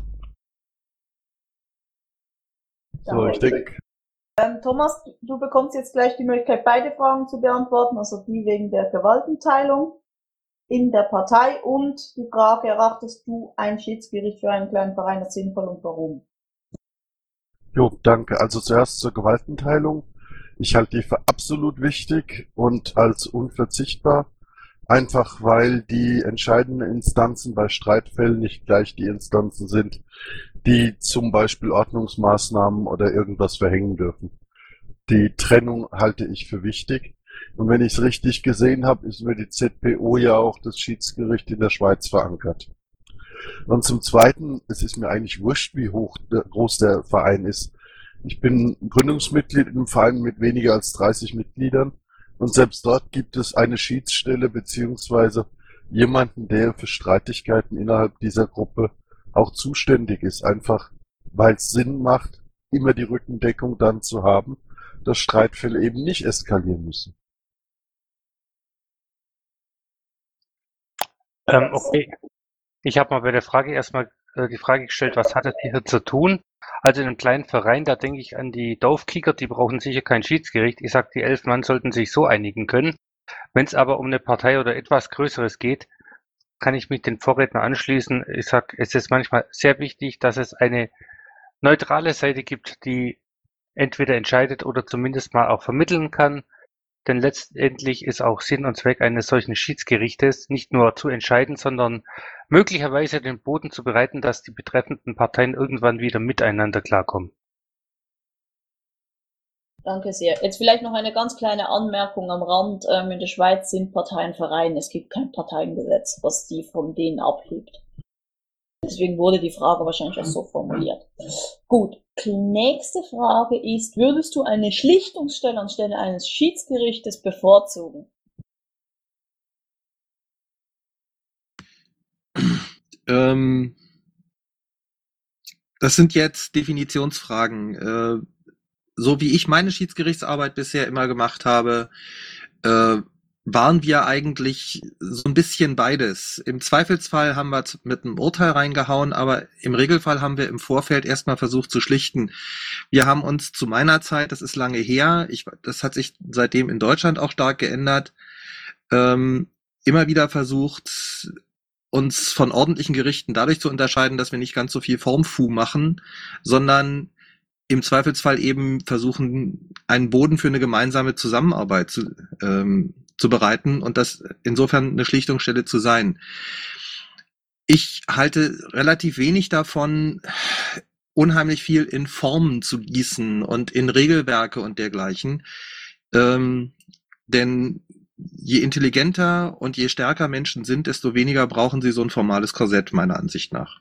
So, ich denke, Ähm, Thomas, du bekommst jetzt gleich die Möglichkeit, beide Fragen zu beantworten, also die wegen der Gewaltenteilung in der Partei und die Frage, erachtest du ein Schiedsgericht für einen kleinen Verein als sinnvoll und warum? jo, danke. Also zuerst zur Gewaltenteilung. Ich halte die für absolut wichtig und als unverzichtbar, einfach weil die entscheidenden Instanzen bei Streitfällen nicht gleich die Instanzen sind, die zum Beispiel Ordnungsmaßnahmen oder irgendwas verhängen dürfen. Die Trennung halte ich für wichtig. Und wenn ich es richtig gesehen habe, ist über die Z P O ja auch das Schiedsgericht in der Schweiz verankert. Und zum Zweiten, es ist mir eigentlich wurscht, wie hoch groß der Verein ist. Ich bin Gründungsmitglied in einem Verein mit weniger als dreißig Mitgliedern und selbst dort gibt es eine Schiedsstelle beziehungsweise jemanden, der für Streitigkeiten innerhalb dieser Gruppe auch zuständig ist, einfach weil es Sinn macht, immer die Rückendeckung dann zu haben, dass Streitfälle eben nicht eskalieren müssen. Ähm, okay. Ich habe mal bei der Frage erstmal äh, die Frage gestellt, was hat das hier zu tun? Also in einem kleinen Verein, da denke ich an die Dorfkicker, die brauchen sicher kein Schiedsgericht. Ich sage, die elf Mann sollten sich so einigen können. Wenn es aber um eine Partei oder etwas Größeres geht, kann ich mich den Vorredner anschließen. Ich sage, es ist manchmal sehr wichtig, dass es eine neutrale Seite gibt, die entweder entscheidet oder zumindest mal auch vermitteln kann. Denn letztendlich ist auch Sinn und Zweck eines solchen Schiedsgerichtes nicht nur zu entscheiden, sondern möglicherweise den Boden zu bereiten, dass die betreffenden Parteien irgendwann wieder miteinander klarkommen. Danke sehr. Jetzt vielleicht noch eine ganz kleine Anmerkung am Rand. Ähm, in der Schweiz sind Parteien Vereine. Es gibt kein Parteiengesetz, was die von denen abhebt. Deswegen wurde die Frage wahrscheinlich auch so formuliert. Gut, die nächste Frage ist, würdest du eine Schlichtungsstelle anstelle eines Schiedsgerichtes bevorzugen? Ähm, das sind jetzt Definitionsfragen. Äh, so wie ich meine Schiedsgerichtsarbeit bisher immer gemacht habe, äh, waren wir eigentlich so ein bisschen beides. Im Zweifelsfall haben wir mit einem Urteil reingehauen, aber im Regelfall haben wir im Vorfeld erstmal versucht zu schlichten. Wir haben uns zu meiner Zeit, das ist lange her, ich, das hat sich seitdem in Deutschland auch stark geändert, ähm, immer wieder versucht, uns von ordentlichen Gerichten dadurch zu unterscheiden, dass wir nicht ganz so viel Formfu machen, sondern im Zweifelsfall eben versuchen, einen Boden für eine gemeinsame Zusammenarbeit zu, ähm, zu bereiten und das insofern eine Schlichtungsstelle zu sein. Ich halte relativ wenig davon, unheimlich viel in Formen zu gießen und in Regelwerke und dergleichen. Ähm, denn je intelligenter und je stärker Menschen sind, desto weniger brauchen sie so ein formales Korsett, meiner Ansicht nach.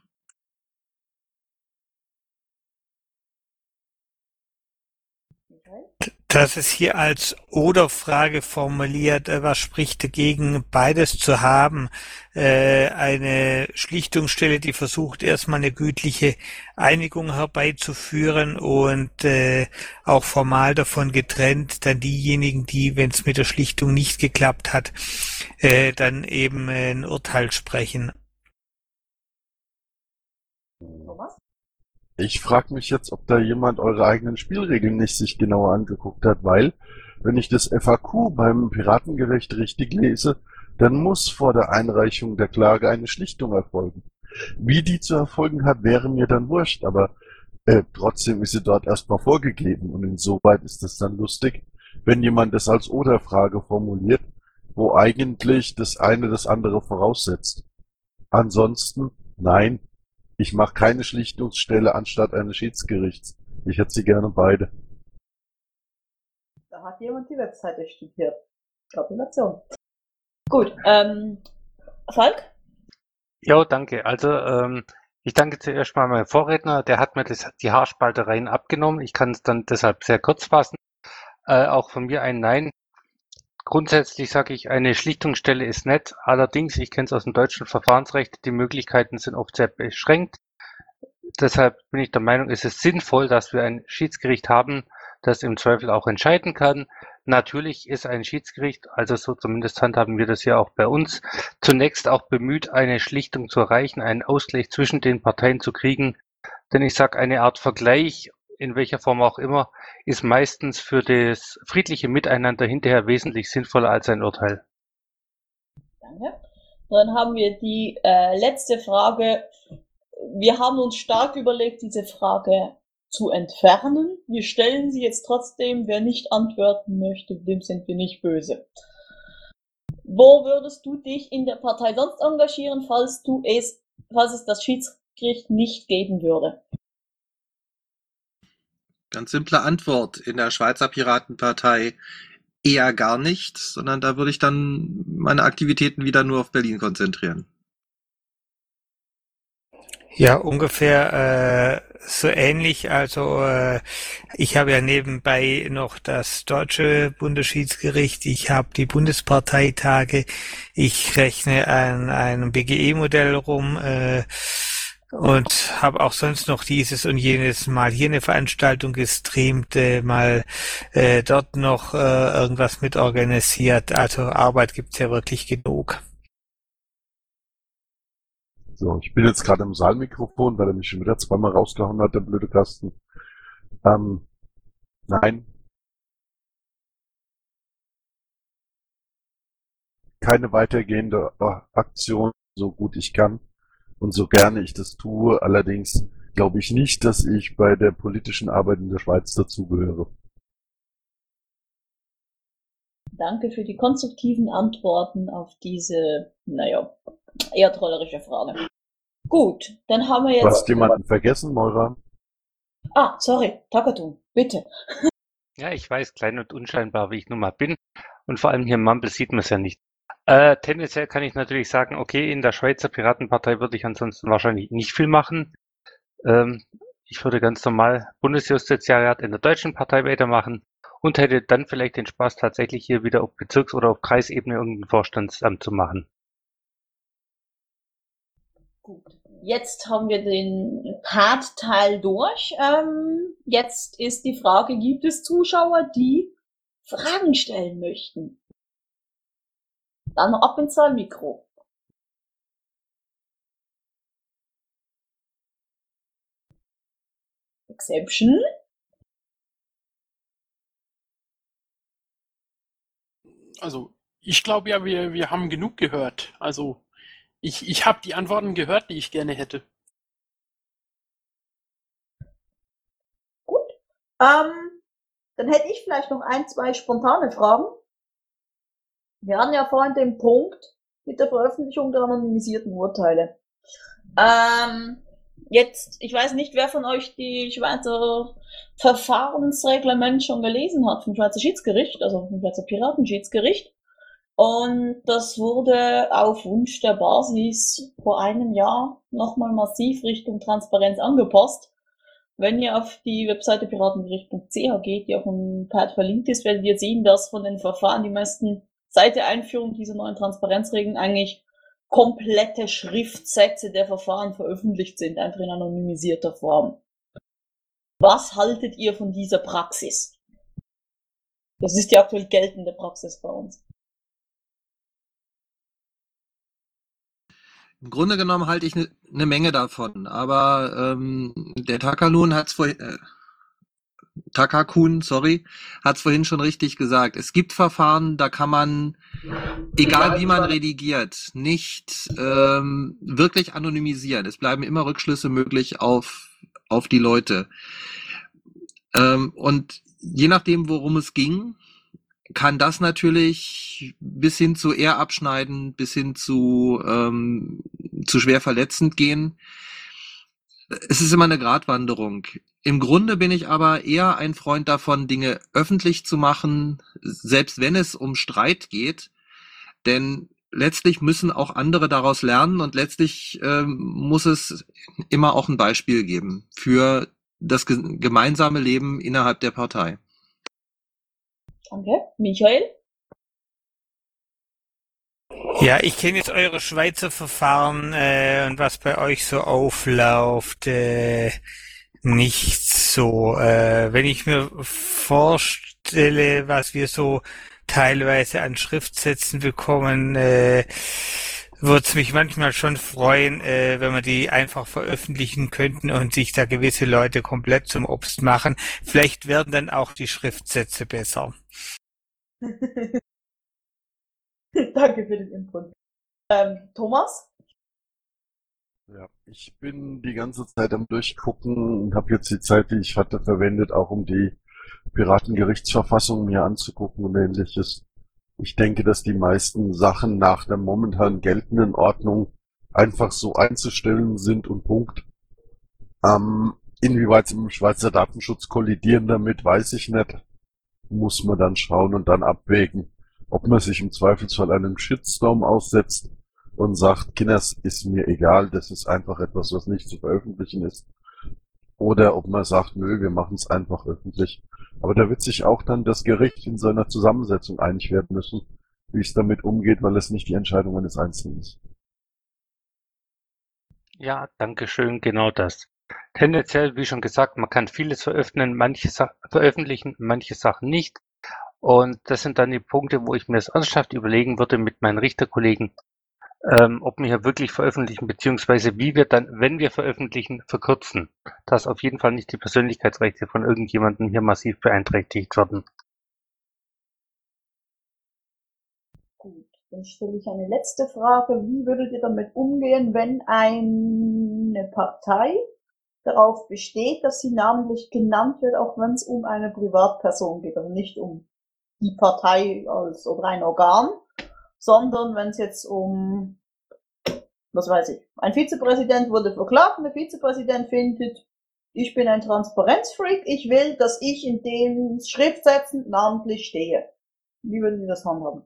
Das ist hier als Oder-Frage formuliert, äh, was spricht dagegen, beides zu haben? Äh, eine Schlichtungsstelle, die versucht, erstmal eine gütliche Einigung herbeizuführen und äh, auch formal davon getrennt, dann diejenigen, die, wenn es mit der Schlichtung nicht geklappt hat, äh, dann eben äh, ein Urteil sprechen. Thomas? Ich frage mich jetzt, ob da jemand eure eigenen Spielregeln nicht sich genauer angeguckt hat, weil, wenn ich das F A Q beim Piratengericht richtig lese, dann muss vor der Einreichung der Klage eine Schlichtung erfolgen. Wie die zu erfolgen hat, wäre mir dann wurscht, aber äh, trotzdem ist sie dort erstmal vorgegeben und insoweit ist es dann lustig, wenn jemand das als Oder-Frage formuliert, wo eigentlich das eine das andere voraussetzt. Ansonsten, nein, ich mache keine Schlichtungsstelle anstatt eines Schiedsgerichts. Ich hätte sie gerne beide. Da hat jemand die Webseite studiert. Gratulation. Gut, ähm, Falk? Jo, danke. Also, ähm, ich danke zuerst mal meinem Vorredner, der hat mir das, die Haarspaltereien abgenommen. Ich kann es dann deshalb sehr kurz fassen. Äh, auch von mir ein Nein. Grundsätzlich sage ich, eine Schlichtungsstelle ist nett. Allerdings, ich kenne es aus dem deutschen Verfahrensrecht, die Möglichkeiten sind oft sehr beschränkt. Deshalb bin ich der Meinung, es ist sinnvoll, dass wir ein Schiedsgericht haben, das im Zweifel auch entscheiden kann. Natürlich ist ein Schiedsgericht, also so zumindest handhaben wir das ja auch bei uns, zunächst auch bemüht, eine Schlichtung zu erreichen, einen Ausgleich zwischen den Parteien zu kriegen. Denn ich sage, eine Art Vergleich, in welcher Form auch immer, ist meistens für das friedliche Miteinander hinterher wesentlich sinnvoller als ein Urteil. Danke. Dann haben wir die äh, letzte Frage. Wir haben uns stark überlegt, diese Frage zu entfernen. Wir stellen sie jetzt trotzdem. Wer nicht antworten möchte, dem sind wir nicht böse. Wo würdest du dich in der Partei sonst engagieren, falls du es, falls es das Schiedsgericht nicht geben würde? Ganz simple Antwort. In der Schweizer Piratenpartei eher gar nicht, sondern da würde ich dann meine Aktivitäten wieder nur auf Berlin konzentrieren. Ja, ungefähr äh, so ähnlich. Also äh, ich habe ja nebenbei noch das deutsche Bundesschiedsgericht, ich habe die Bundesparteitage, ich rechne an einem B G E-Modell rum äh, und habe auch sonst noch dieses und jenes Mal hier eine Veranstaltung gestreamt, äh, mal äh, dort noch äh, irgendwas mit organisiert. Also Arbeit gibt's ja wirklich genug. So, ich bin jetzt gerade im Saalmikrofon, weil er mich schon wieder zweimal rausgehauen hat, der blöde Kasten. Ähm, nein. Keine weitergehende Aktion, so gut ich kann und so gerne ich das tue. Allerdings glaube ich nicht, dass ich bei der politischen Arbeit in der Schweiz dazugehöre. Danke für die konstruktiven Antworten auf diese, naja, eher trollerische Frage. Gut, dann haben wir jetzt... Du hast jemanden vergessen, Moira? Ah, sorry, Takatun, bitte. Ja, ich weiß, klein und unscheinbar, wie ich nun mal bin. Und vor allem hier im Mumble sieht man es ja nicht. Äh, tendenziell kann ich natürlich sagen, okay, in der Schweizer Piratenpartei würde ich ansonsten wahrscheinlich nicht viel machen. Ähm, ich würde ganz normal Bundesjustizariat in der deutschen Partei weitermachen und hätte dann vielleicht den Spaß, tatsächlich hier wieder auf Bezirks- oder auf Kreisebene irgendein Vorstandsamt zu machen. Gut, jetzt haben wir den Part-Teil durch. Ähm, jetzt ist die Frage, gibt es Zuschauer, die Fragen stellen möchten? Dann noch ab ins Mikro. Exception. Also, ich glaube ja, wir, wir haben genug gehört. Also, ich, ich habe die Antworten gehört, die ich gerne hätte. Gut. Ähm, dann hätte ich vielleicht noch ein, zwei spontane Fragen. Wir hatten ja vorhin den Punkt mit der Veröffentlichung der anonymisierten Urteile. Ähm, jetzt, ich weiß nicht, wer von euch die Schweizer Verfahrensreglement schon gelesen hat vom Schweizer Schiedsgericht, also vom Schweizer Piratenschiedsgericht. Und das wurde auf Wunsch der Basis vor einem Jahr nochmal massiv Richtung Transparenz angepasst. Wenn ihr auf die Webseite piratengericht punkt c h geht, die auf dem Pad verlinkt ist, werdet ihr sehen, dass von den Verfahren die meisten seit der Einführung dieser neuen Transparenzregeln eigentlich komplette Schriftsätze der Verfahren veröffentlicht sind, einfach in anonymisierter Form. Was haltet ihr von dieser Praxis? Das ist die aktuell geltende Praxis bei uns. Im Grunde genommen halte ich eine ne Menge davon, aber ähm, der Takalun hat's vor, äh, Takakun, sorry, hat's vorhin schon richtig gesagt. Es gibt Verfahren, da kann man, egal wie man redigiert, nicht ähm, wirklich anonymisieren. Es bleiben immer Rückschlüsse möglich auf auf die Leute. Ähm, und je nachdem, worum es ging, kann das natürlich bis hin zu eher abschneiden, bis hin zu ähm, zu schwer verletzend gehen. Es ist immer eine Gratwanderung. Im Grunde bin ich aber eher ein Freund davon, Dinge öffentlich zu machen, selbst wenn es um Streit geht, denn letztlich müssen auch andere daraus lernen und letztlich ähm, muss es immer auch ein Beispiel geben für das ge gemeinsame Leben innerhalb der Partei. Danke. Michael? Ja, ich kenne jetzt eure Schweizer Verfahren äh, und was bei euch so aufläuft, äh, nicht so. Äh, wenn ich mir vorstelle, was wir so teilweise an Schriftsätzen bekommen, äh, würde es mich manchmal schon freuen, äh, wenn wir die einfach veröffentlichen könnten und sich da gewisse Leute komplett zum Obst machen. Vielleicht werden dann auch die Schriftsätze besser. Danke für den Input. Ähm, Thomas? Ja, ich bin die ganze Zeit am Durchgucken und habe jetzt die Zeit, die ich hatte, verwendet, auch um die Piratengerichtsverfassung mir anzugucken und ähnliches. Ich denke, dass die meisten Sachen nach der momentan geltenden Ordnung einfach so einzustellen sind und Punkt. Ähm, inwieweit sie mit dem Schweizer Datenschutz kollidieren damit, weiß ich nicht. Muss man dann schauen und dann abwägen, ob man sich im Zweifelsfall einem Shitstorm aussetzt und sagt, Kinders, ist mir egal, das ist einfach etwas, was nicht zu veröffentlichen ist. Oder ob man sagt, nö, wir machen es einfach öffentlich. Aber da wird sich auch dann das Gericht in seiner Zusammensetzung einig werden müssen, wie es damit umgeht, weil es nicht die Entscheidung eines Einzelnen ist. Ja, danke schön, genau das. Tendenziell, wie schon gesagt, man kann vieles veröffentlichen, manche Sa veröffentlichen, manche Sachen nicht. Und das sind dann die Punkte, wo ich mir das ernsthaft überlegen würde mit meinen Richterkollegen, ähm, ob wir hier wirklich veröffentlichen, beziehungsweise wie wir dann, wenn wir veröffentlichen, verkürzen, dass auf jeden Fall nicht die Persönlichkeitsrechte von irgendjemandem hier massiv beeinträchtigt werden. Gut, dann stelle ich eine letzte Frage. Wie würdet ihr damit umgehen, wenn eine Partei darauf besteht, dass sie namentlich genannt wird, auch wenn es um eine Privatperson geht, also nicht um die Partei als oder ein Organ, sondern wenn es jetzt um, was weiß ich, ein Vizepräsident wurde verklagt und der Vizepräsident findet, ich bin ein Transparenzfreak, ich will, dass ich in den Schriftsätzen namentlich stehe. Wie würden Sie das handhaben?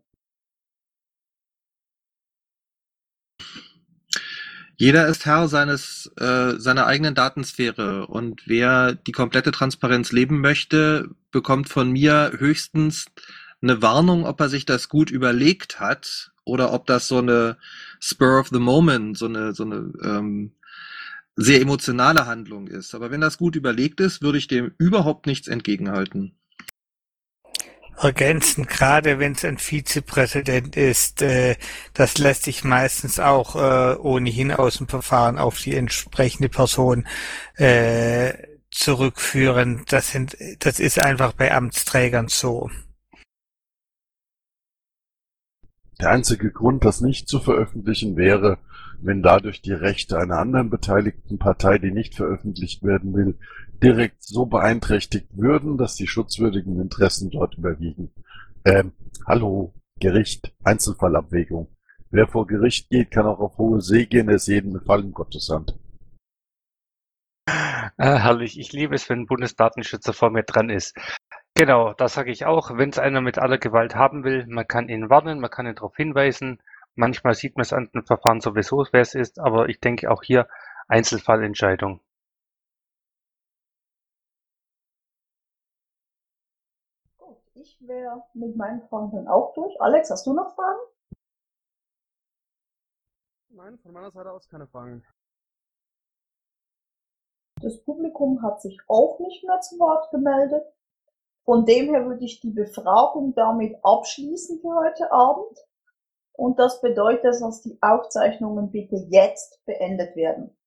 Jeder ist Herr seines äh, seiner eigenen Datensphäre und wer die komplette Transparenz leben möchte, bekommt von mir höchstens eine Warnung, ob er sich das gut überlegt hat oder ob das so eine Spur of the Moment, so eine so eine ähm, sehr emotionale Handlung ist. Aber wenn das gut überlegt ist, würde ich dem überhaupt nichts entgegenhalten. Ergänzen, gerade wenn es ein Vizepräsident ist, äh, das lässt sich meistens auch äh, ohnehin aus dem Verfahren auf die entsprechende Person äh, zurückführen. Das sind, das ist einfach bei Amtsträgern so. Der einzige Grund, das nicht zu veröffentlichen, wäre, wenn dadurch die Rechte einer anderen beteiligten Partei, die nicht veröffentlicht werden will, direkt so beeinträchtigt würden, dass die schutzwürdigen Interessen dort überwiegen. Ähm, hallo, Gericht, Einzelfallabwägung. Wer vor Gericht geht, kann auch auf hohe See gehen, er ist jedem Fall in Gottes Hand. Äh, herrlich, ich liebe es, wenn ein Bundesdatenschützer vor mir dran ist. Genau, das sage ich auch. Wenn es einer mit aller Gewalt haben will, man kann ihn warnen, man kann ihn darauf hinweisen. Manchmal sieht man es an den Verfahren sowieso, wer es ist, aber ich denke auch hier Einzelfallentscheidung. Gut, ich wäre mit meinen Fragen dann auch durch. Alex, hast du noch Fragen? Nein, von meiner Seite aus keine Fragen. Das Publikum hat sich auch nicht mehr zu Wort gemeldet. Von dem her würde ich die Befragung damit abschließen für heute Abend. Und das bedeutet, dass die Aufzeichnungen bitte jetzt beendet werden.